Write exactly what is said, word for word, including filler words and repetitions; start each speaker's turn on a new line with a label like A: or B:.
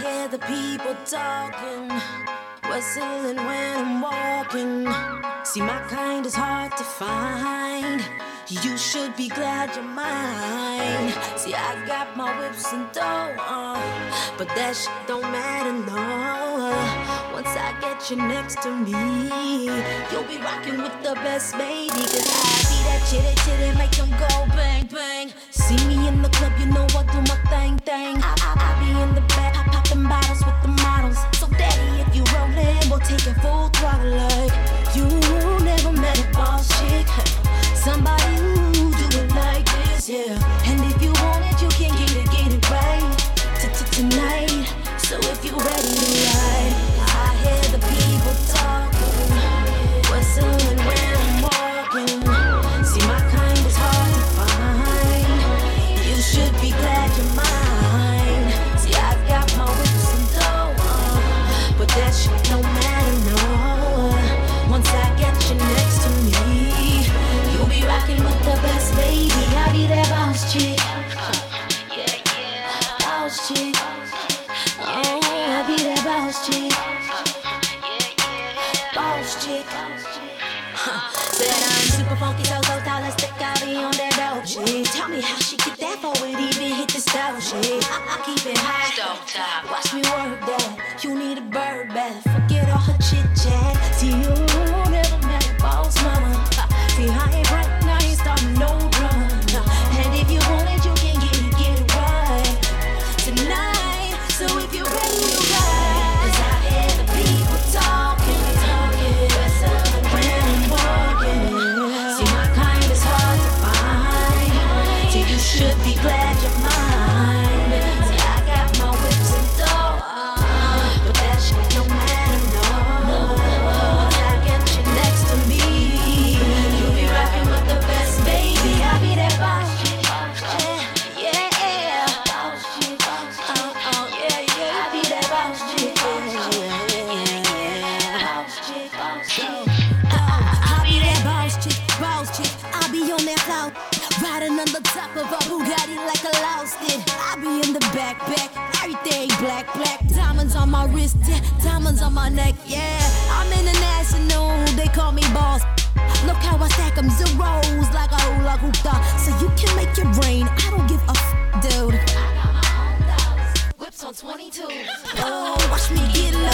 A: hear the people talking, whistling when I'm walking. See, my kind is hard to find. You should be glad you're mine. See, I got my whips and dough, uh, but that shit don't matter, no. Once I get you next to me, you'll be rocking with the best, baby. Cause I be that chitty chitty, make them go bang bang. See me in the club, you know I do my thing thing. I, I, I be in the back, pop popping bottles with the models. So daddy, if you rollin', we'll take it full throttle like you never met a boss chick. Somebody who do it like this, yeah. And if you want it, you can get it, get it right tonight. So if you ready to ride, I hear the people talking, whistling when I'm walking. See, my kind is hard to find. You should be glad you're mine. See, I got my whips and dough, uh, but that shit don't matter, no. Once I get you next to me, you'll be rocking with the best, baby. I be that boss chick, yeah, yeah, boss chick. Oh, I be that boss chick, boss chick. Huh. Said I'm super funky, so so stylistic. I be on that dope shit. Tell me how she get that forward, even hit the style shit. I, I keep it high, stop. Watch me work that. You need a bird bath. Forget all her chit chat. See, you never met a boss mama. See, I ain't right, I ain't starting no drama. And if you want it, you can get it, get it right tonight. So if you're ready to ride, cause I hear the people talking, talking, whistling when I'm walking. See, my kind is hard to find. See, you should be glad you're mine. See, I got my whips and dough, but that shit don't matter, no. Once I get you next to me, you'll be rocking with the best, baby. I'll be that boss chick, yeah, yeah, boss chick, oh, oh, yeah, yeah. I'll be that boss chick, yeah, yeah, boss chick, boss chick. I'll be that boss chick, boss chick. I'll be on that cloud, riding on the top of a Bugatti like a lost it. I'll be in the back, back, everything black, black. Diamonds on my wrist, yeah, diamonds on my neck, yeah. I'm international, they call me boss. Look how I stack them zeros like a hula hoopta. So you can make your brain, I don't give a f***, dude. I got my own dollars, whips on twenty-two. Oh, watch me get